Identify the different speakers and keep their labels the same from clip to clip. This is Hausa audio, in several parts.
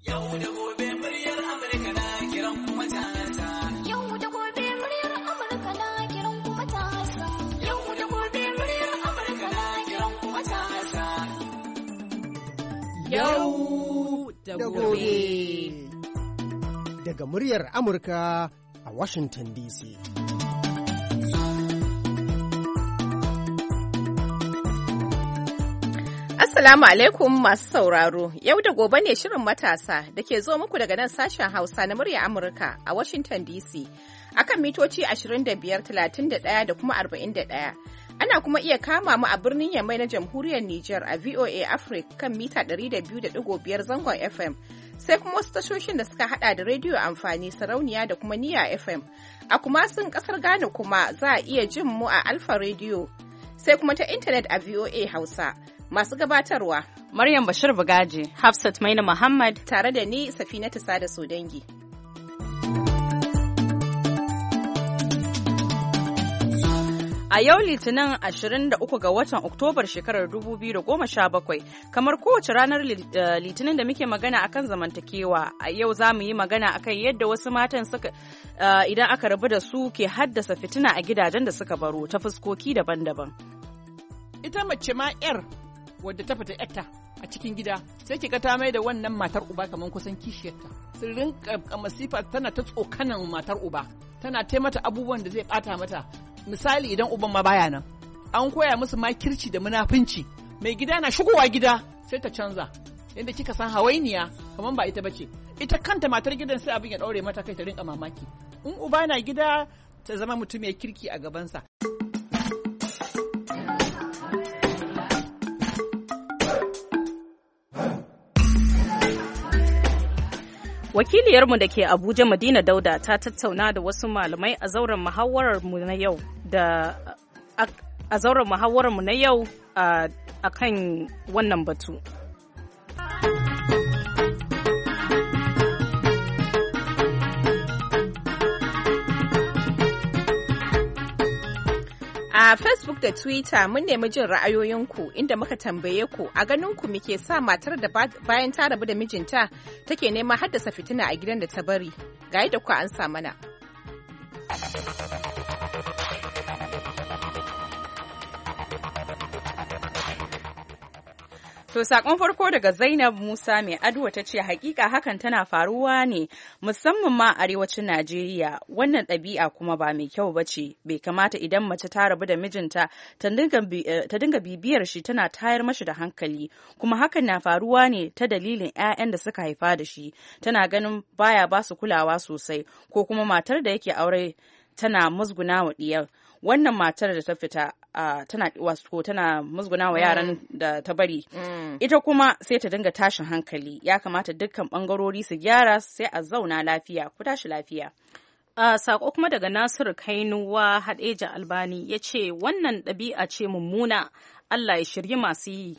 Speaker 1: Yau da gobe muryar Amurka na kiran kuma ta. Yau da gobe muryar Amurka na kiran kuma ta. Yau da gobe muryar Amurka na kiran kuma ta.
Speaker 2: Yau da gobe.
Speaker 3: Daga muryar Amurka a Washington DC.
Speaker 2: Assalamu alaikum masu sauraro, yau da gobe ne shirin matasa da ke zo muku daga nan sashen Hausa na murya Amurka a Washington DC akan mitoci 25, 31 da kuma 41. Ana kuma iya kama mu a birnin Yamai na Jamhuriyar Nijar a VOA Africa kan mita 200.5 zangon FM, sai kuma wasu tashoshin da suka hada da rediyo amfani sarauniya da kuma niya FM. A kuma sun kasar Ghana kuma za a iya jin mu a Alfa Radio, sai kuma ta intanet a VOA Hausa. Masu gabatarwa
Speaker 4: Maryam Bashir Bugaji, Hafsat Maina Muhammad
Speaker 2: tare da ni Safinatu Sada Sodangi.
Speaker 4: A yau Litinin 23 ga watan Oktobar shekarar 2017, kamar kowace ranar Litinin da muke magana akan zamantakewa, a yau za mu yi magana akan yadda wasu matan suka idan aka rabu da su ke haddasa fitina a gidajen da suka baro ta fuskoki daban-daban.
Speaker 5: Ita mace ma 'yar wadda ta fita yarta a cikin gida sai ki ga ta mai da wannan matar uba kamar kusan kishiyarta, sun rinka masifa tana ta tsokanan matar uba, tana taimata abubuwan da zai bata mata. Misali idan uban ma baya nan, an koya musu makirci da munafunci, mai gida na shigowa gida sai ta canza yadda kika san hawainiya kamar ba ita bace. Ita kanta matar gidan sai abin ya daure mata kai ta rinka mamaki. In uba na gida ta zama mutum mai kirki a gabansa.
Speaker 4: Wakiliyarmu da ke Abuja Madina Dauda ta tattauna da wasu malamai a zauren muhawararmu na yau a kan wannan batu.
Speaker 2: A Facebook da Twitter mun nemi jin ra'ayoyinku inda muka tambaye ku a ganinku muke sa matar da bayan ta rabu da mijinta take neman haddasa fitina a gidan da ta bari. Ga yadda ku an sa mana.
Speaker 4: To sakon farko daga Zainab Musa mai Aduwa ta ce hakika hakan tana faruwa ne musamman ma arewacin Najeriya, wannan ɗabi'a kuma ba mai kyau bace, bai kamata idan mace ta rabu da mijinta ta dinga bibiyar shi tana tayar mashi da hankali, kuma hakan na faruwa ne ta dalilin 'ya'yan da suka haifa da shi, tana ganin baya ba su kulawa sosai, ko kuma matar da yake aure tana musguna wa diyar. Wannan matar da ta fita tana musguna wa yaran da ta bari, ita kuma sai ta dinga tashin hankali. Ya kamata dukkan bangarori su gyara sai a zauna lafiya, ku tashi lafiya. Sako kuma daga Nasiru Kainuwa Hadeja Albani ya ce wannan ɗabi'a ce mummuna, Allah ya shirye masu yi.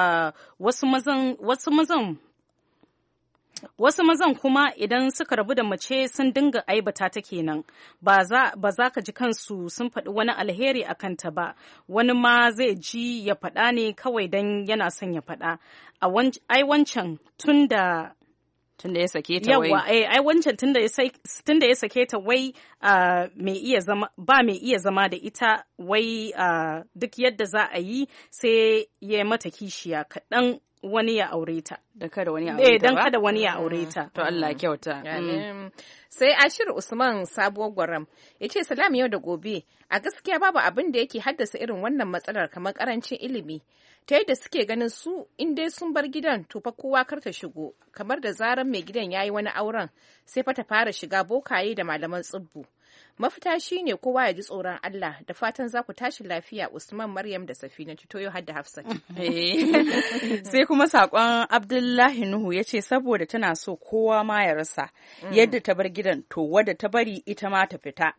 Speaker 4: Wasu mazan kuma idan suka rabu da mace sun dinga aibata ta kenan, ba za ka ji kansu sun faɗi wani alheri a kanta ba, wani ma zai ji ya faɗa ne kawai don yana son ya faɗa. Ai wancan tun da ya sake ta wai. Yawwa, ai wancan tun da ya sake ta wai ba mai iya zama da ita wai duk yadda za a yi sai ya mata kishiya kaɗan wani ya aure ta.
Speaker 2: Don kada wani ya aure ta ba?
Speaker 4: Don kada wani ya aure ta.
Speaker 2: To Allah kyauta. Sai Ashir Usman Sabuwar Gwaram ya ce salam yau da gobe, a gaskiya babu abin da yake haddasa irin wannan matsalar kamar karancin ilimi, ta yadda suke ganin su in dai sun bar gidan to fa kowa kar ta shigo, kamar da zaran mai gidan yayi wani auren sai fa ta fara shiga bokaye da malaman tsibbu. Mafita shine kowa ya ji tsoron Allah, da fatan za ku tashi lafiya. Usman, Maryam da Safina Toyo har da Hafsat.
Speaker 4: Sai kuma sakon Abdullahi Nuhu ya ce saboda tana so kowa ma ya rasa yadda ta bar gidan, to wadda ta bari ita ma ta fita.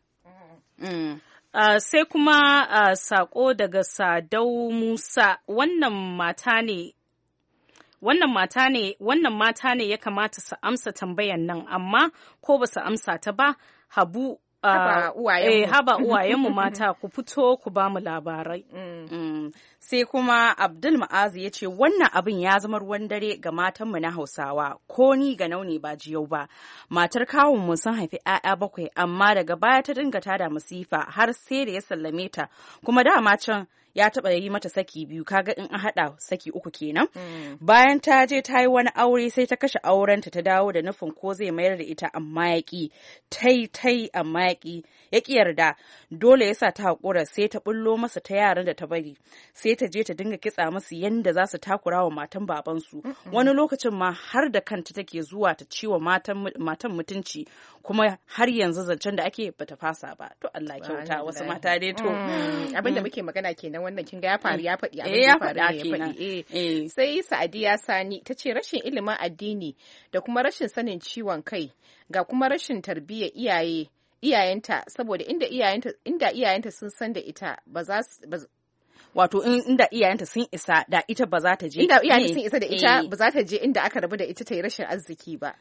Speaker 4: Sai kuma sako daga Sadau Musa, wannan mata ne ya kamata su amsa tambayan nan, amma ko ba su amsa ta ba, Habu haba uwayenmu mata ku fito ku ba mu labarai. Sai kuma Abdul Ma'azu ya ce wannan abin ya zama ruwan dare ga matanmu na Hausawa, ko ni ga nauni ba jiyau ba. Matar kawunmu sun haifi 'ya'ya 7 amma daga baya ta dinga tada masifa har sai da ya sallame ta, kuma dama can ya taɓa yi mata saki 2, kaga in an haɗa saki 3 kenan. Bayan ta je ta yi wani aure sai ta kashe aurenta ta dawo da nufin ko zai mayar da ita, amma ya ƙi. Tai amma ya ƙi yarda, dole ya sa ta haƙura, sai ta bullo masa ta yaran da ta bari, sai ta je ta dinga kitsa musu yanda za su takura wa matan babansu. Wani lokacin ma har da kanta take zuwa ta ciwa matan mutunci, kuma har yanzu zancen da ake bata fasa ba. To Allah kyauta wasu mata dai to.
Speaker 2: Abin da muke magana kenan wannan kinga ya faru ya faɗi abin ya faru ya faɗi. Sai Sa'adiya Sani ta ce rashin ilimin addini da kuma rashin sanin ciwon kai ga kuma rashin tarbiyyar iyayenta, saboda inda iyayenta sun san da ita ba za su
Speaker 4: wato inda iyayenta sun isa da ita ba za ta je
Speaker 2: inda iyayenta sun isa da ita ba za ta je inda aka rabu da ita ta yi rashin arziki ba.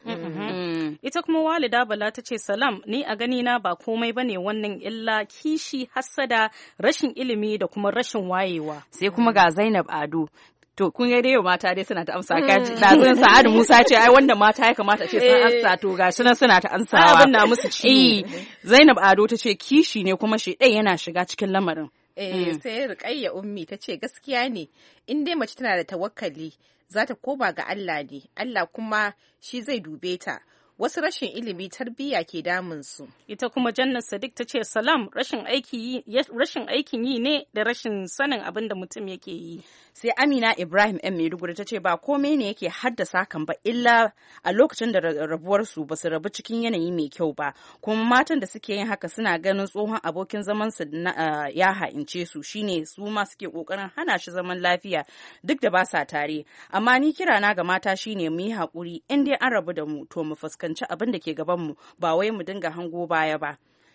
Speaker 6: Ita kuma Walida Bala ta ce salam, ni a gani na ba komai bane wannan illa kishi, hassada, rashin ilimi da kuma rashin wayewa.
Speaker 4: Sai kuma ga Zainab Ado. To kun ga dai mata dai suna ta amsa kaji. Dazun Sa'adu Musa ce ai wanda mata ya kamata ce sun amsa, to gashi nan suna ta amsawa.
Speaker 6: Abin na musu ciwo.
Speaker 4: Zainab Ado ta ce kishi ne kuma shi ɗaya yana shiga cikin lamarin.
Speaker 2: Sai Rukayya Ummi ta ce gaskiya ne, in dai mace tana da tawakkali za ta koma ga Allah ne, Allah kuma shi zai dube ta. Wasu rashin ilimi tarbiyya ke damunsu.
Speaker 6: Ita kuma Jannat Sadiq ta ce salam, rashin aikin yi ne da rashin sanin abin da mutum yake yi.
Speaker 4: Sai Amina Ibrahim ‘yan Maiduguri ta ce ba komai ne yake haddasa kan ba illa a lokacin da rabuwarsu ba su rabu cikin yanayi mai kyau ba, kuma matan da suke yin haka suna ganin tsohon abokin zamansu ya ha'ince su, shine su ma suke kokarin hana shi zaman lafiya duk da ba sa tare. Amma ni kirana ga mata shine mu yi haƙuri, in dai an rabu da mu to mu fuskanci abin da ke gabanmu, ba wai mu dinga hango baya ba.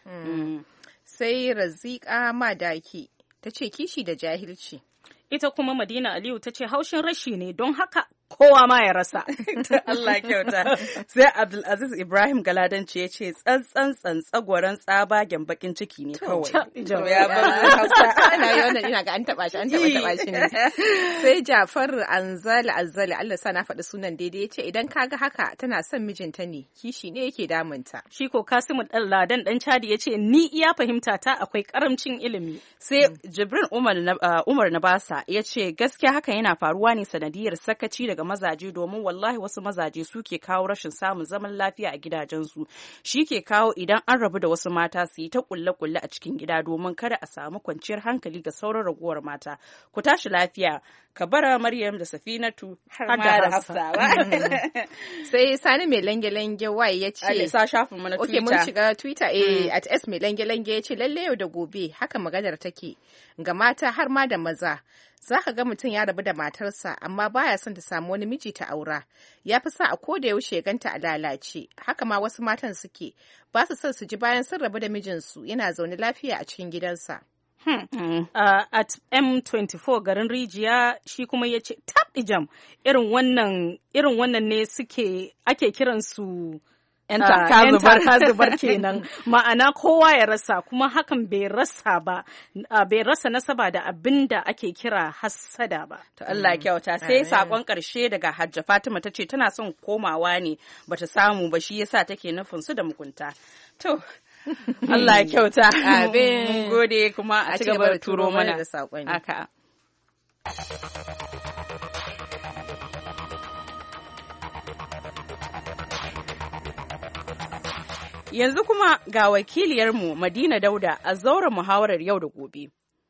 Speaker 2: Sai Razika Madaki ta ce kishi da jahilci.
Speaker 6: Ita kuma Madina Aliyu ta ce haushin rashi ne, don haka kowa ma ya rasa.
Speaker 4: Allah kyauta. Sai Abdulaziz Ibrahim Galadanci ya ce tsantsagwaron tsabagen bakin ciki ne kawai.
Speaker 2: Ya bar Hausa. Ana yi wannan ina ga an taba shi ne. Sai Jafar Anzali Allah sa na faɗi sunan daidai ya ce idan kaga haka tana son mijinta ne, kishi ne yake damunta.
Speaker 6: Shi ko Kasimu Ladan dan Chadi ya ce ni iya fahimta ta akwai karamcin ilimi.
Speaker 4: Sai Jibrin Umar na Basa ya ce gaskiya haka yana faruwa ne sanadiyar sakaci daga mazaje, domin wallahi wasu mazaje suke kawo rashin samun zaman lafiya a gidajensu. Shi ke kawo idan an rabu da wasu mata su yi ta kulle-kulle a cikin gida domin kada a samu kwanciyar hankali ga sauran ragowar mata. Ku tashi lafiya. Kabara Maryam da Safinatu har ma da Hafsawa.
Speaker 2: Sai Sani mai lange-lange wai ya ce
Speaker 4: Alisa shafin mu na Twitter.
Speaker 2: Okay, mun shiga Twitter at S mai lange-lange ya ce lalle yau da gobe haka maganar take ga mata har ma da maza. Za ka ga mutum ya rabu da matarsa amma baya son ta samu wani miji ta aura. Ya fi sa a koda yaushe ganta a lalace. Haka ma wasu matan suke, ba su son su ji bayan sun rabu da mijinsu yana zaune lafiya a cikin gidansa.
Speaker 6: At M24 garin Rijiya shi kuma ya ce tabijam irin wannan ne ake kiransu ‘yan zubar kenan, ma'ana kowa ya rasa, kuma hakan bai rasa nasaba da abin da ake kira hassada ba.
Speaker 4: To Allah kyauta. Sai sakon ƙarshe daga Hajja Fatima ta ce tana son komawa ne bata samu ba, shi yasa take nufin su da mugunta. To Allah kyauta. Mun gode, kuma a ci gaba da turo mana
Speaker 2: da saƙonni.
Speaker 4: Haka. Yanzu kuma ga wakiliyarmu Madina Dauda a zauren muhawarar yau da gobe.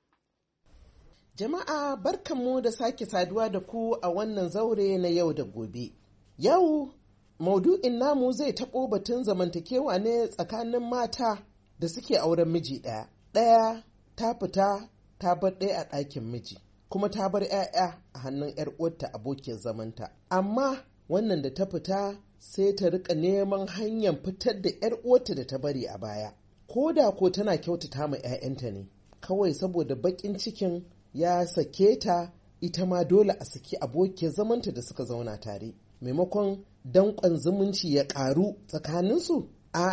Speaker 7: Jama'a barkanmu da sake saduwa da ku a wannan zaure na yau da gobe. Yau maudu'in namu zai taɓo batun zamantakewa ne tsakanin mata da suke auren miji ɗaya. Ɗaya ta fita ta bar ɗaya a ɗakin miji, kuma ta bar 'ya'ya a hannun 'yar uwarta abokin zamanta. Amma wannan da ta fita sai ta rika neman hanyar fitar da 'yar uwarta da ta bari a baya, ko da ko tana kyautata ma 'ya'yanta ne, kawai saboda baƙin cikin ya sake ta, ita ma dole a saki abokiyar zamanta da suka zauna tare. Maimakon danƙon zumunci ya ƙaru tsakaninsu, a'a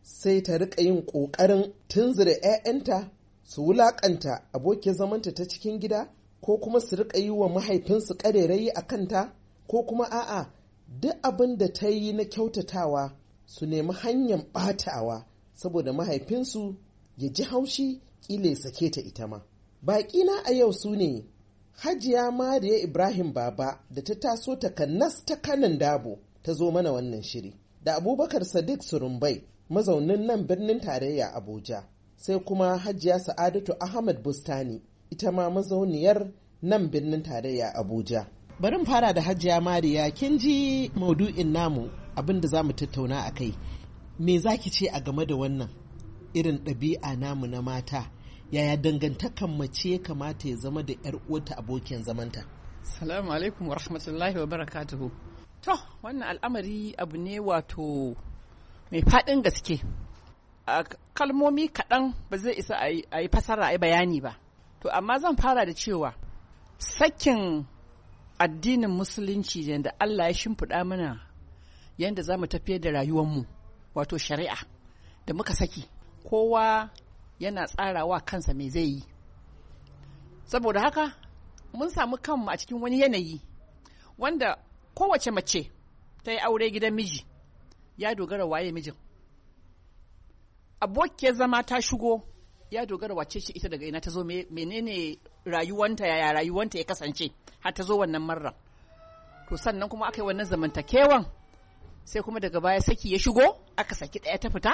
Speaker 7: sai ta riƙa yin ƙoƙarin tunzura 'ya'yanta su wulaƙanta abokiyar zamanta ta cikin gida, ko kuma su riƙa yi wa mahaifinsu ƙarerayi a kanta, ko kuma a'a duk abin da ta yi na kyautatawa su nemi hanyar ɓatawa saboda mahaifinsu ya ji haushi ƙila ya sake ta ita ma. Baƙina a yau su ne Hajiya Mariya Ibrahim Baba da ta taso takannas ta Kanan Dabo ta zo mana wannan shiri, da Abubakar Sadiq Surumbai mazaunin nan birnin tarayya Abuja, sai kuma Hajiya Sa'adatu Ahmad Bustani ita ma mazauniyar nan birnin tarayya Abuja. Bari mu fara da Hajiya Mariya, kin ji maudu'in namu abin da za mu tattauna a kai. Me za ki ce a game da wannan irin ɗabi'a namu na mata? Yaya dangantakan mace kamata ya zama da 'yar uwarta abokiyar zamanta?
Speaker 5: Salamu alaikum wa rahmatullahi wa barakatuhu. To, wannan al'amari abu ne wato mai faɗin gaske. A kalmomi kaɗan ba zai isa a yi fasara a yi bayani ba. To, amma zan fara da cewa sakin addinin musulunci da Allah ya shimfiɗa mana yadda za mu tafiyar da rayuwarmu, wato shari'a da muka saki, kowa yana tsarawa kansa me zai yi. Saboda haka mun samu kanmu a cikin wani yanayi wanda kowace mace ta yi aure gidan miji ya dogara waye mijin. Abokiyar zama ta shigo ya dogara wace ce ita, daga ina ta zo, menene rayuwanta, yaya rayuwanta ya kasance har ta zo wannan marra. To sannan kuma aka yi wannan zamantakewan, sai kuma daga baya saki ya shigo, aka saki ɗaya ta fita.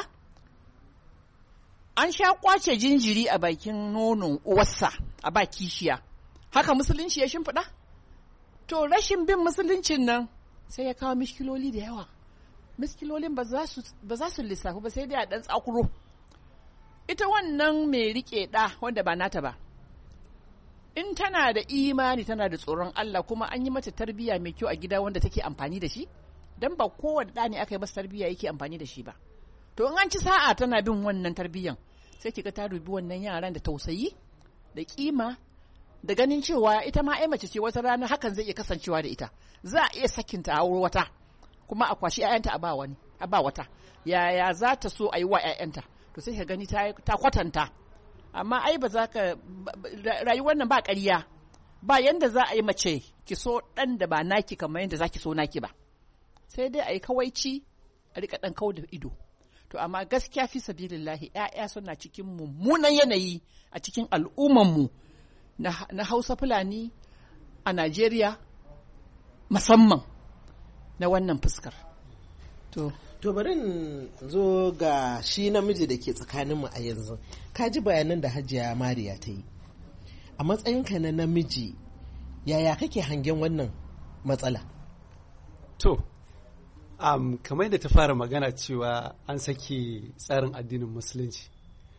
Speaker 5: An sha kwace jinjiri a bakin nonon uwarsa a ba kishiya, haka musulunci ya shimfiɗa. To rashin bin musuluncin nan sai ya kawo miskiloli da yawa. Miskilolin ba za su lissafi ba, sai dai a ɗan tsakuro. Ita wannan mai riƙe ɗa wanda ba nata ba, in tana da imani tana da tsoron Allah kuma an yi mata tarbiyya mai kyau a gida wanda take amfani da shi, don ba kowane ɗa ne aka yi masa tarbiyya yake amfani da shi ba. To in an ci sa'a tana bin wannan tarbiyyan, sai kiga ta dubi wannan yaran da tausayi da kima da ganin cewa ita ma ai mace ce, wata rana hakan zai iya kasancewa da ita, za a iya sakinta a wurin wata kuma a kwashi 'ya'yanta a ba wata. Yaya za ta so a yi wa 'ya'yanta? To sai ka gani ta kwatanta. Amma ai ba za ka rayuwar nan ba ƙarya, ba yanda za a yi mace ki so ɗan da ba naki kamar yanda za ki so naki ba, sai dai a yi kawaici a rika ɗan kau da ido. To amma gaskiya fi sabilillahi 'ya'ya suna cikin mummunan yanayi a cikin al'ummanmu na Hausa Fulani a Najeriya musamman na wannan fuskar.
Speaker 7: To bari in zo ga shi namiji da ke tsakaninmu a yanzu. Ka ji bayanan da Hajiya Mariya ta yi. A matsayinka na namiji, yaya kake hangen wannan matsala?
Speaker 8: To, kamar da ta fara magana cewa an sake tsarin addinin musulunci,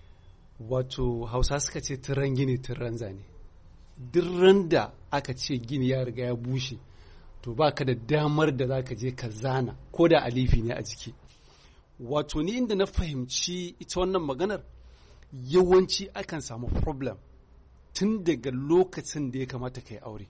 Speaker 8: wato Hausa suka ce turan gini turan zane. Duk da aka ce gini ya riga ya bushe, to ba ka da damar da za ka je ka zana ko da alifi ne a jiki. Wato ni inda na fahimci ita wannan maganar, yawanci akan samu problem tun daga lokacin da ya kamata ka yi aure.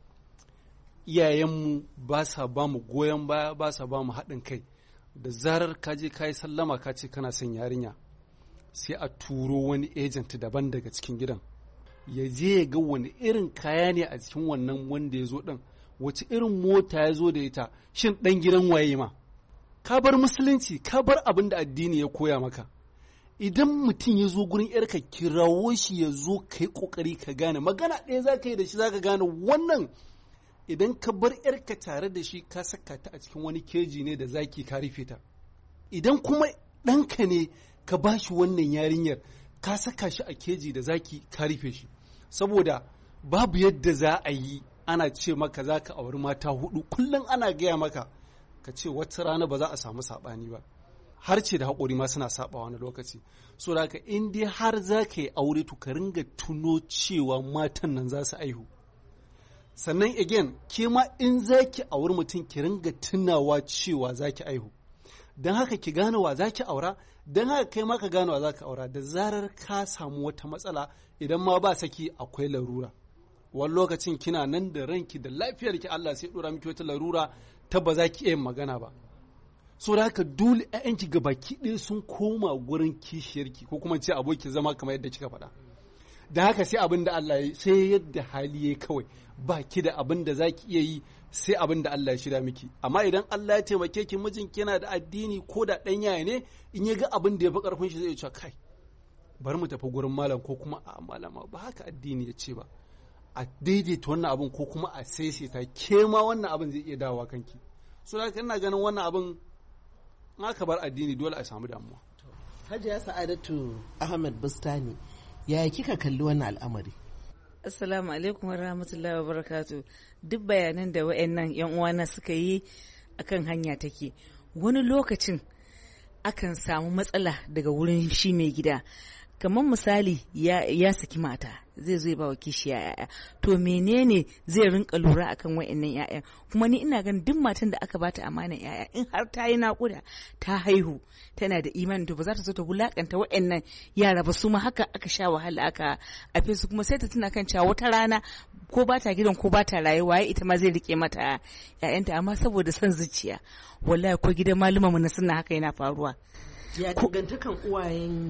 Speaker 8: Iyayenmu ba sa ba mu goyon baya, ba sa ba mu haɗin kai. Da zarar ka je ka yi sallama ka ce kana son yarinya, sai a turo wani agent daban daga cikin gidan, ya je ya ga wani irin kaya ne a cikin wannan wanda ya zo ɗin, wace irin mota ya zo da ita, shin ɗan gidan waye ma. Ka bar musulunci, ka bar abin da addini ya koya maka. Idan mutum ya zo gurin yarka, kirawo shi ya zo ka yi ƙoƙari ka gane, magana ɗaya za ka yi da shi, za ka gane wannan. Idan ka bar yarka tare da shi, ka saka ta a cikin wani keji ne da zaki ka rufe ta. Idan kuma ɗanka ne ka ba shi wannan yarinyar, ka saka shi a keji da zaki ka rufe shi. Saboda babu yadda za a yi ana ce maka za ka auri mata hudu, kullum ana gaya maka ka ce wata rana ba za a samu saɓani ba. Har ce da haƙori ma suna saɓa wani lokaci. So da haka in dai har za ka yi aure, to ka ringa tuno cewa matan nan za su aihu. Sannan again, ke ma in za ki auri mutum, ki ringa tunawa cewa za ki aihu. Don haka ki gane wa za ki aura, don haka kai ma ka gane wa za ka aura. Da zarar ka samu wata matsala, idan ma ba saki, akwai larura. Wani lokacin kina nan da ranki da lafiyarki, Allah sai ɗora miki wata larura ta ba za ki iya magana ba. so da haka dole ƴaƴanki ga baki ɗaya sun koma gurin kishiyarki ko kuma ce abokin zama kamar yadda kika faɗa. Da haka sai abin da Allah ya sai yadda hali ya kawai ba ki da abin da za ki iya yi sai abin da Allah ya shirya miki. Amma idan Allah ya taimake ki mijinki yana da addini ko da ɗan yaya ne in ya ga abin da ya fi ƙarfin shi zai ce kai bari mu tafi gurin malam ko kuma a malama ba haka addini ya ce ba. A daidaita wannan abin ko kuma a saisaita ke ma wannan abin zai iya dawowa kanki. So da ina ganin wannan abin in aka bar addini dole a samu damuwa.
Speaker 7: Hajiya Sa'adatu Ahmed Bustani, ya kika kalli wannan al'amari?
Speaker 9: Assalamu alaikum warahmatullahi wabarakatuh. Duk bayanan da wa'annan yan uwana suka yi akan hanya take. Wani lokacin akan samu matsala daga wurin shi mai gida. Kamar misali ya saki mata zai zo ya bawa kishiya yaya, to menene zai rinka lura akan wa'annan yayan? Kuma ni ina ganin duk matan da aka bata amanan yaya in har ta yi naƙuda ta haihu tana da imani to ba za ta so ta wulakanta wa'annan yara ba, su ma haka aka sha wahala aka afe su, kuma sai ta tuna kan cewa wata rana ko ba ta gidan ko ba ta rayuwa ita ma zai rike mata yayanta, amma saboda son zuciya wallahi ko gidan malama mu na sunna haka yana faruwa.
Speaker 7: Ya dangantakan uwayen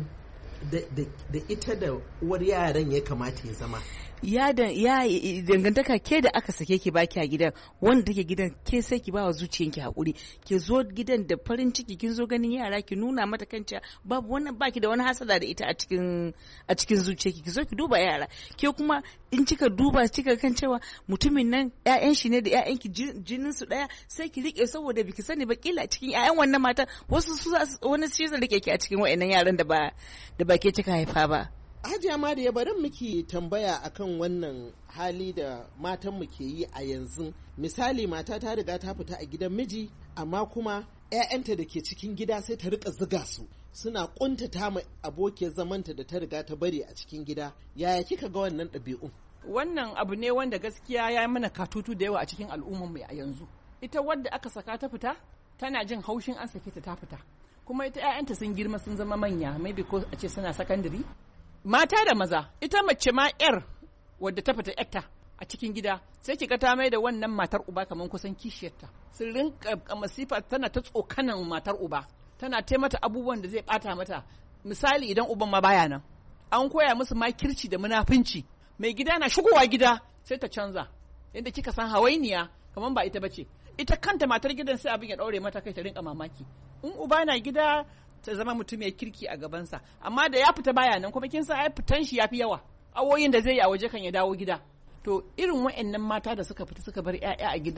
Speaker 7: da ita da uwar yaran ya kamata ya zama?
Speaker 9: Ya dangantaka ke da aka sake ki baki a gidan, wanda take gidan ke sai ki bawa zuciyanki hakuri, ki zo gidan da farin ciki, kin zo ganin yara ki nuna mata kanta babu wannan, baki da wani hasada da ita a cikin zuciyarki, ki zo ki duba yara. Ke kuma in kika duba kika kan cewa mutumin nan ƴaƴan shi ne da ƴaƴanki jinin su daya, sai ki rike, saboda biki sani ba kila cikin ƴaƴan wannan mata wasu wani shi zai rike ki a cikin wayannan yaran da ba ke kika haifa ba.
Speaker 7: Hajiya Mariya, bari miki tambaya akan wannan hali da matanmu ke yi a yanzu. Misali, mata ta riga ta fita a gidan miji, amma kuma 'ya'yanta da ke cikin gida sai ta rika ziga su, suna kuntata ma abokiyar zamanta da ta riga ta bari a cikin gida. Yaya kika ga wannan ɗabi'u?
Speaker 5: Wannan abu ne wanda gaskiya ya yi mana katutu da yawa a cikin al'ummar mu a yanzu. Ita wadda aka saka ta fita tana jin haushin an sake ta fita, kuma ita 'ya'yanta sun girma sun zama manya, maybe ko a ce suna sakandare. Mata da maza, ita mace ma 'yar wadda ta fita 'yarta a cikin gida sai kika ta mai da wannan matar uba kamar kusan kishiyarta. Sun rinka masifa, tana ta tsokanan matar uba, tana taimata abubuwan da zai bata mata. Misali, idan uban ma baya nan, an koya musu makirci da munafunci. Mai gida na shigowa gida sai ta canza, yadda kika san hawainiya kamar ba ita bace. Ita kanta matar gidan sai abin ya daure mata kai, ta rinka mamaki. In uba na gida ta zama mutum mai kirki a gabansa, amma da ya fita baya nan kuma kin san ai fitan shi yafi yawa, awoyin da zai yi a waje kan ya dawo gida. To irin wa'annan mata da suka fita suka bar 'ya'ya a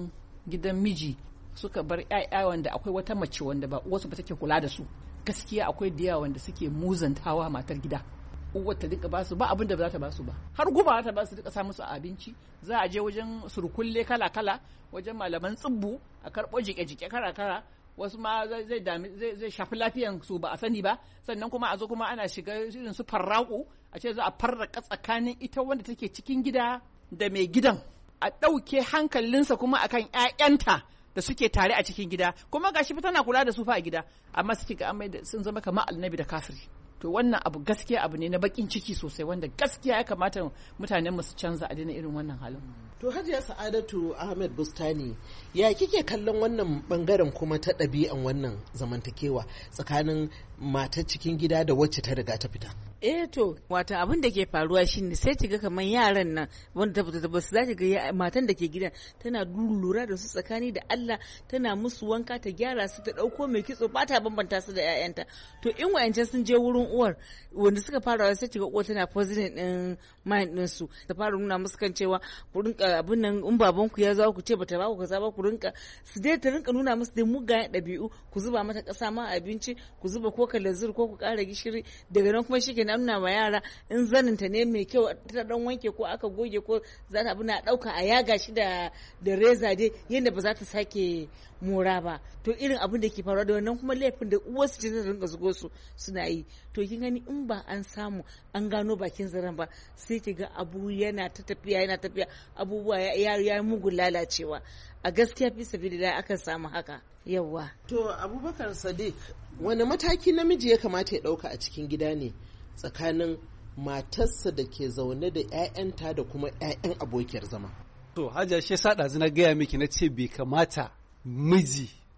Speaker 5: gidan miji, suka bar 'ya'ya wanda akwai wata mace wanda ba uwarsu ba take kula da su, gaskiya akwai da yawa wanda suke muzantawa matar gida. Uwar ta dinka basu ba abin da ba za ta basu ba, har guba ta basu, duka sa musu a abinci. Za a je wajen surkulle kala-kala, wajen malaman tsibbu a karɓo jike-jike kara-kara, wasu ma zai shafi lafiyan su ba a sani ba. Sannan kuma a zo kuma ana shiga irin su farraku, a ce za a farraka tsakanin ita wanda take cikin gida da mai gidan, a ɗauke hankalinsa kuma akan 'ya'yanta da suke tare a cikin gida, kuma gashi fa tana kula da su fa a gida, amma suke ga amai da sun zama kamar annabi da kafiri. To wannan abu gaskiya abu ne na bakin ciki sosai, wanda gaskiya ya kamata mutanen mu su canza a daina irin wannan halin.
Speaker 7: To Hajiya Sa'adatu Ahmed Bustani, ya kike kallon wannan bangaren kuma ta ɗabi'an wannan zamantakewa tsakanin matar cikin gida da wacce ta riga ta fita?
Speaker 9: To wata abin da ke faruwa shine sai kiga kamar yaran nan wanda ta fita ba su, za ki ga matan da ke gidan tana lura da su tsakani da Allah, tana musu wanka, ta gyara su, ta dauko mai kitso, ba ta bambanta su da 'ya'yanta. To in wayancan sun je wurin uwar wanda suka fara sai kiga uwar tana positive din mind din su, ta fara nuna musu kan cewa ku rinka abin nan, in baban ku ya zo ku ce bata ba ku kaza ba, ku rinka su dai, ta rinka nuna musu dai mugayen ɗabi'u, ku zuba mata ƙasa ma abinci, ku zuba ko kalazir ko ku ƙara gishiri. Daga nan kuma shikenan nuna ma yara in zaninta ne mai kyau ta dan wanke ko aka goge ko za ta abu na dauka a yaga shi da reza dai yadda ba za ta sake mora ba. To irin abin da ke faruwa da wannan kuma laifin da uwarsu ce ta rinka zugo su suna yi. To kin gani in ba an samu an gano bakin zaren ba, sai ki ga abu yana tafiya abubuwa ya mugun lalacewa. A gaskiya fi sabilillah akan samu haka. Yawwa.
Speaker 7: To Abubakar Sadiq, wani mataki namiji ya kamata ya dauka a cikin gida ne tsakanin matarsa da ke zaune da 'ya'yanta da kuma 'ya'yan abokiyar zama?
Speaker 8: To Hajiya, shi yasa ɗazu na gaya miki na ce bai kamata miji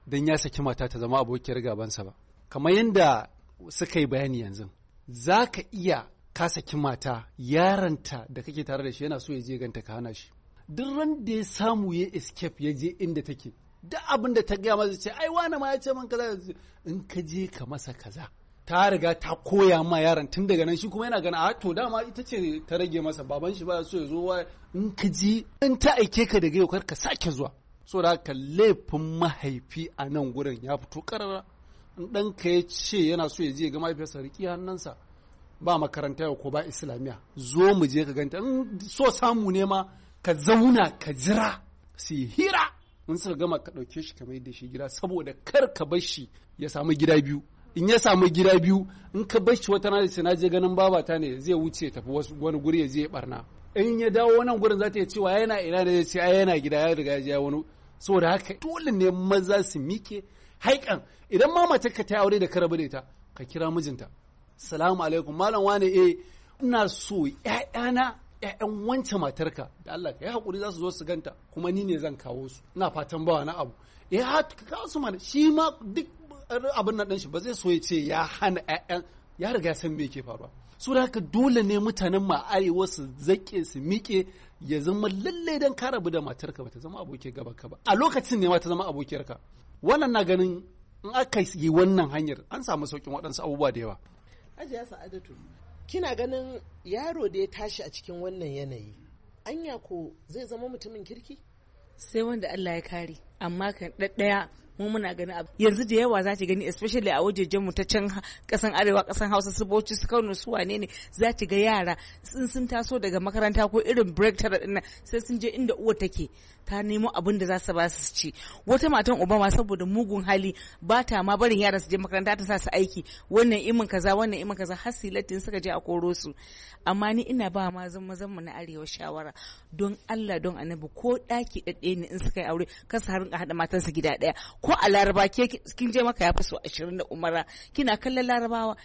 Speaker 8: don ya saki mata ta zama abokiyar gabansa ba. Kamar yadda suka yi bayani yanzu, za ka iya ka saki mata, yaranta da kake tare da shi yana so ya je ganta ka hana shi. Duk ran da ya samu ya escape ya je inda take, duk abin da ta gaya masa ce ai wani ma ya ce man kaza, in ka je ka masa kaza. Ta riga ta koya ma yaron tun daga nan, shi kuma yana gana a to dama ita ce ta rage masa, baban shi ba so ya zo, in ka ji in ta aike ka daga yau kar ka sake zuwa. So da haka laifin mahaifi a nan gurin ya fito karara. In ɗanka ya ce yana so ya je ga mahaifiyarsa, riƙi hannunsa, ba makaranta yau ko ba islamiyya, zo mu je ka ganta. In so samu ne ma ka zauna ka jira su yi hira, in suka gama ka ɗauke shi ka mai da shi gida, saboda kar ka bar shi ya samu gida biyu. In ya samu gida biyu, in ka bar shi wata rana na je ganin babata ne, zai wuce tafi wani guri ya je ya barna. In ya dawo wannan gurin za ta iya cewa yana ina ne, sai ai yana gida, ya riga ya je wani. Saboda haka dole ne maza su mike haikan. Idan ma mace ka ta aure da ka rabu da ita, ka kira mijinta. Salamu alaikum malam wane, ina so ƴaƴana ƴaƴan wancan matarka da Allah ka yi hakuri za su zo su ganta, kuma ni ne zan kawo su, ina fatan ba wani abu. Ka kawo su mana, shi ma duk abin nan ɗan shi ba zai so ya ce ya hana ƴaƴan, ya riga san me yake faruwa. So da haka dole ne mutanen ma arewa su zaƙe su miƙe, ya zama lalle dan ka rabu da matarka ba ta zama abokiyar gabanka ba, a lokacin ne ma ta zama abokiyarka. Wannan na ganin in aka yi wannan hanyar an samu sauƙin waɗansu abubuwa da yawa.
Speaker 7: Hajiya Sa'adatu, kina ganin yaro da ya tashi a cikin wannan yanayi, anya ko zai zama mutumin kirki?
Speaker 9: Sai wanda Allah ya kare, amma kan ɗaɗɗaya mu muna ganin abu yanzu da yawa za ki gani, especially a wajejen mu ta can kasan arewa, kasan Hausa, su Bauchi, su Kano, su wane ne, za ki ga yara sun taso daga makaranta ko irin break tara dinnan, sai sun je inda uwa take ta nemo abin da za su ba su ci. Wata matan uba ma saboda mugun hali ba ta ma barin yara su je makaranta, ta sa su aiki, wannan imin kaza wannan imin kaza, har silatin suka je a koro su. Amma ni ina ba mazan mu na arewa shawara, don Allah don Annabi, ko daki ɗaɗɗe ne in suka yi aure kar su harinka haɗa matansa gida ɗaya. Ko a Laraba kin je maka ya fi so 20 da umara, kina kallon Larabawa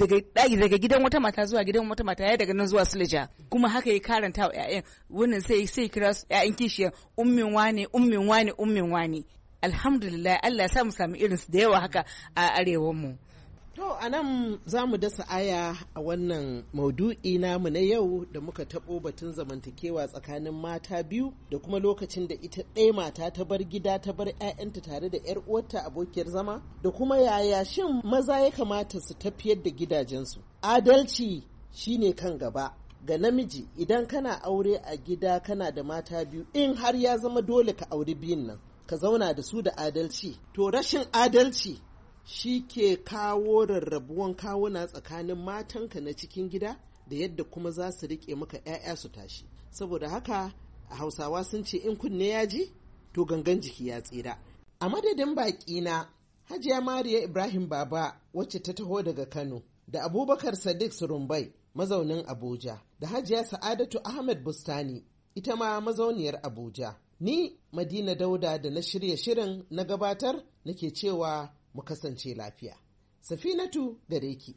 Speaker 9: daga gidan wata mata zuwa gidan wata mata, ya daga nan zuwa Suleja, kuma haka ya karanta wa ƴaƴan. Wannan sai kira su ƴaƴan kishiyar ummin wane ummin wane ummin wane. Alhamdulillah, Allah ya sa mu samu irin su da yawa haka a arewan mu.
Speaker 7: To a nan za mu dasa aya a wannan maudu'i namu na yau da muka taɓo batun zamantakewa tsakanin mata biyu, da kuma lokacin da ita ɗaya mata ta bar gida ta bar 'ya'yanta tare da 'yar uwarta abokiyar zama, da kuma yaya shin maza ya kamata su tafiyar da gidajensu. Adalci shine kan gaba ga namiji. Idan kana aure a gida kana da mata biyu, in har ya zama dole ka auri biyun nan, ka zauna da su da adalci. To rashin adalci shi ke kawo rarrabuwan kawuna tsakanin matanka na cikin gida, da yadda kuma za su riƙe maka 'ya'ya su tashi. Saboda haka a Hausawa sun ce in kunne ya ji to gangan jiki ya tsira. A madadin baƙina Hajiya Mariya Ibrahim Baba wacce ta taho daga Kano, da Abubakar Sadiq Surumbai mazaunin Abuja, da Hajiya Sa'adatu Ahmed Bustani ita ma mazauniyar Abuja, ni Madina Dauda da na shirya shirin na gabatar nake cewa mu kasance lafiya. Safinatu gare ki.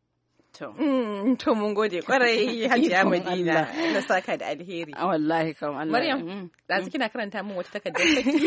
Speaker 2: To mun gode kwarai Hajiya Madina, na saka da alheri.
Speaker 4: Wallahi kam Allah.
Speaker 2: Maryam, ɗazu kina karanta min wata takardar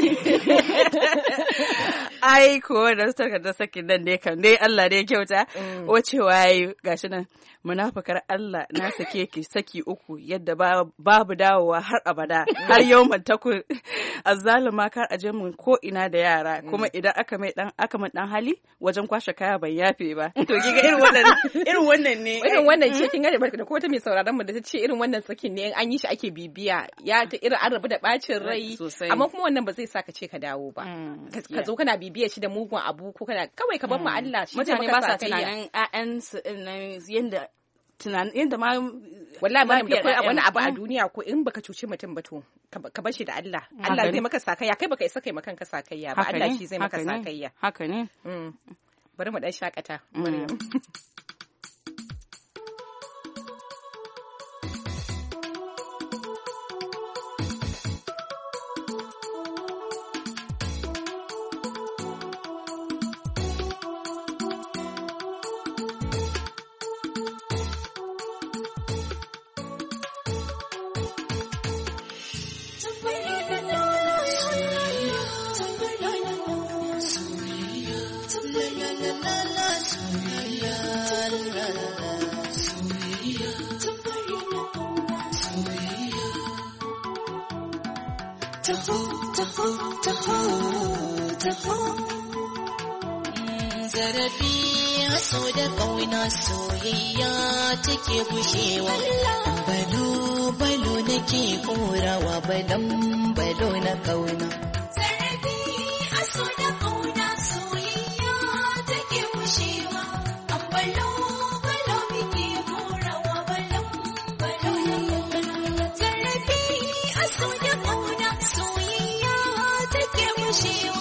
Speaker 2: saki. Ai ko da takardar saki nan ne kan dai Allah ne kyauta. Wacewa yayi gashi nan, munafukar Allah na sake ki saki uku yadda babu dawowa har abada, har yau mantaku azzaluma kar aje mun ko ina da yara, kuma idan aka min dan hali wajen kwashe kaya ban yafe ba. To kiga irin wannan ne, irin wannan ce kin gane, da ko wata mai sauraron mu da ta ce irin wannan sakin ne an yi shi ake bibiya, ya ta irin an rabu da bacin rai, amma kuma wannan ba zai sa ka ce ka dawo ba, ka zo kana bibiya shi da mugun abu, ko kana kawai ka bar mu Allah shi. Mutane ba sa tunanin ƴaƴansu tunanin yadda ma wallahi ma da kai wani abu a duniya, ko in baka cuci mutum ba to ka bar shi da Allah. Allah zai maka sakayya, kai baka isa kai makanka sakayya ba, Allah shi zai maka sakayya.
Speaker 4: Haka ne.
Speaker 2: Bari mu dan shakata.
Speaker 1: Zarafi so da ƙauna soyayya take gushewa. Balo balo nake korawa balan balo na ƙauna. Zarafi so da ƙauna soyayya take gushewa. Balo balo nake korawa balan balo na ƙauna. Zarafi so da ƙauna soyayya take gushewa.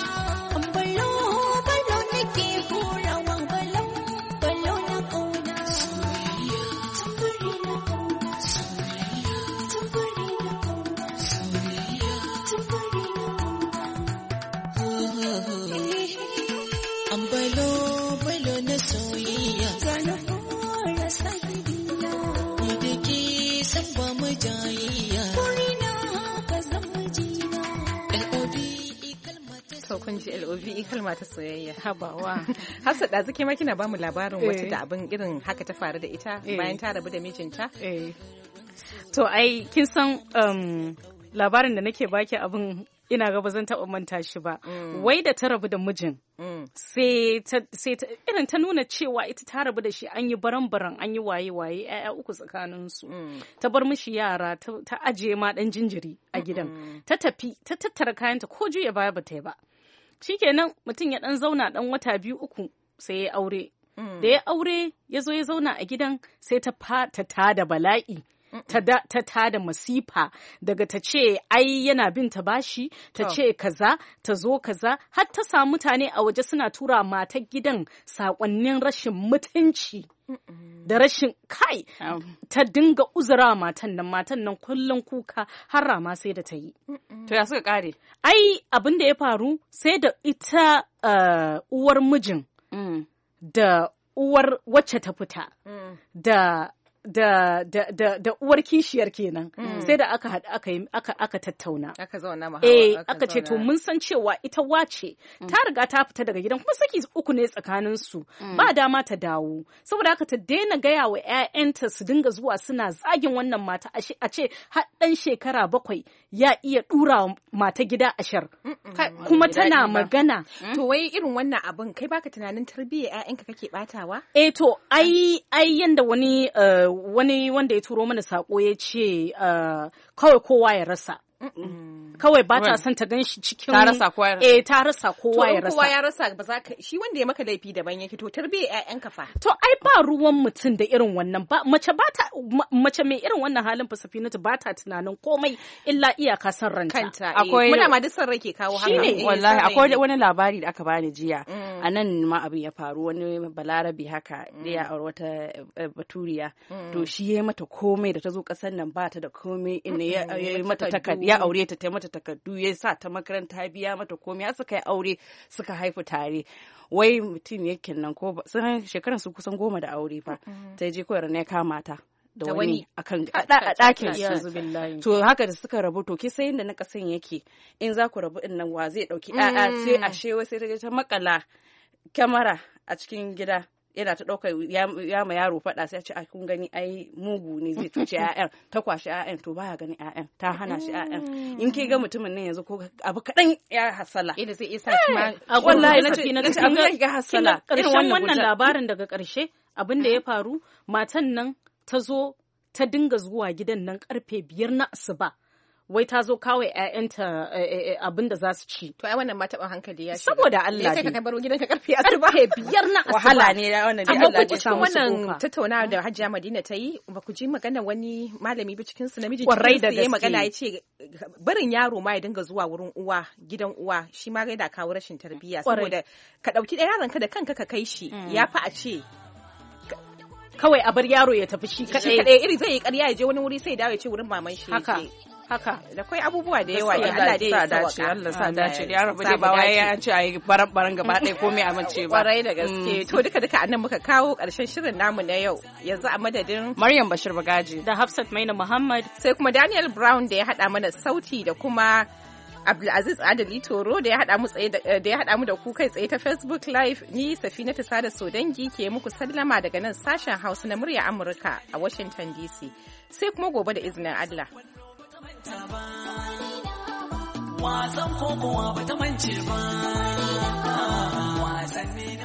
Speaker 2: kun ji LOVE kalma ta soyayya.
Speaker 6: Habawa.
Speaker 2: Hafsat da zuke ma kina ba mu labarin wata da abin irin haka ta faru da ita bayan ta rabu da mijinta.
Speaker 6: To ai kin san labarin da nake baki abin ina ga ba zan taɓa manta shi ba. Wai da ta rabu da mijin sai irin ta nuna cewa ita ta rabu da shi an yi baran-baran an yi waye-waye 'ya'ya uku tsakaninsu. Ta bar mishi yara ta ajiye ma ɗan jinjiri a gidan. Ta tafi ta tattara kayanta ko juya baya ba ta yi ba. Shikenan mutum ya ɗan zauna ɗan wata 2-3 sai ya aure. Da ya aure ya zo ya zauna a gidan sai ta tada bala'i. Ta tada masifa daga ta ce ai yana bin ta bashi ta ce kaza ta zo kaza har ta samu mutane a waje suna tura matar gidan sakonnin rashin mutunci da rashin kai ta dinga uzura matan nan kullum kuka har rama sai da ta yi.
Speaker 4: To ya suka kare?
Speaker 6: Ai abin da ya faru sai da ita uwar mijin da uwar wacce ta fita da uwar kishiyar kenan sai da aka tattauna
Speaker 2: aka zauna
Speaker 6: aka ce to mun san cewa ita wace ta riga ta fita daga gidan kuma saki 3 ne tsakanin su ba dama ta dawo saboda haka ta daina gaya wa ƴaƴanta su dinga zuwa suna zagin wannan mata a ce har dan shekara 7 ya iya dura mata gida ashar kuma tana magana.
Speaker 2: To wai irin wannan abin kai baka tunanin tarbiyyar ƴaƴanka kake batawa?
Speaker 6: To ai yanda wani wanda ya turo mana sako ya ce kawai kowa ya rasa. Kawai ba ta son ta gan shi cikin
Speaker 4: ta rasa kowa
Speaker 2: ya rasa. Kowa ya rasa ba za ka shi wanda ya maka laifi daban yake to tarbiyyar ƴaƴanka fa.
Speaker 6: To ai ba ruwan mutum da irin wannan ba mace mai irin wannan halin fasafinatu ba ta tunanin komai illa iyaka san ranta.
Speaker 2: Akwai muna ma duk san rai ke kawo haka.
Speaker 6: Shine
Speaker 4: wallahi akwai wani labari da aka bani jiya. A nan ma abin ya faru wani balarabi haka da ya aure wata baturiya. To shi ya mata komai da ta zo kasar nan ba ta da komai ina ya mata takardu ya aure ta mata takardu ya sa ta makaranta biya mata komai har suka yi aure suka haifu tare. Wai mutum yakin nan ko sun shekaran su kusan 10 da aure fa sai je koyar ne kama ta da wani akan a ɗakin su. To haka da suka rabu to ki sai inda na kasan yake in za ku rabu din nan wa zai dauki sai a shewa sai ta makala kyamara a cikin gida yana ta ɗaukar ya ma yaro faɗa sai a ce kun gani ai mugu ne zai cuce ƴaƴan ta kwashi ƴaƴan to baya ganin ƴaƴan ta hana shi ƴaƴan in ke ga mutumin nan yanzu ko abu kaɗan ya hasala
Speaker 2: da zai iya sa shi ma
Speaker 6: wallahi nace abin da ga hasala ƙarshen wannan labarin daga ƙarshe abin da ya faru matan nan ta zo ta dinga zuwa gidan nan karfe 5 na asuba wai ta zo kawai ƴaƴanta abin da za su ci.
Speaker 2: To ai wannan ma taɓa hankali ya shiga.
Speaker 6: Saboda Allah
Speaker 2: ne. Sai ka baro gidanka karfe asuba.
Speaker 6: Karfe 5 na asuba.
Speaker 4: Wahala ne da wannan
Speaker 2: Allah ya cikin wannan tattaunawa da Hajiya Madina ta yi ba ku ji magana wani malami ba cikin su namiji cikin su yayi magana ya ce barin yaro ma ya dinga zuwa wurin uwa gidan uwa shi ma yana kawo rashin tarbiyya saboda ka dauki da yaron ka da kanka ka kai shi ya fa a ce
Speaker 6: kawai a bar yaro ya tafi shi
Speaker 2: kadai iri zai yi ƙarya ya je wani wuri sai ya dawo ya ce wurin maman shi
Speaker 6: haka
Speaker 2: da kai abubuwa da yawa ya Allah dai ya
Speaker 4: dace Allah sa dace ya rabu dai ba wai ya ce ayi baran gaba ɗaya komai a mace ba
Speaker 2: kwarai da gaske to duka annan muka kawo ƙarshen shirin namu na yau yanzu a madadin
Speaker 4: Maryam Bashir Bagaji
Speaker 6: da Hafsat Maina Muhammad
Speaker 2: sai kuma Daniel Brown da ya hada mana sauti da kuma Abdulaziz Adali Toro da ya haɗa mu da ku kai tsaye ta Facebook Live. Ni Safinatu Sada Sodangi ke muku sallama daga nan sashen Hausa na murya Amurka a Washington DC. Sai kuma gobe da izinin Allah. Wasan kokowa ba ta mance ba.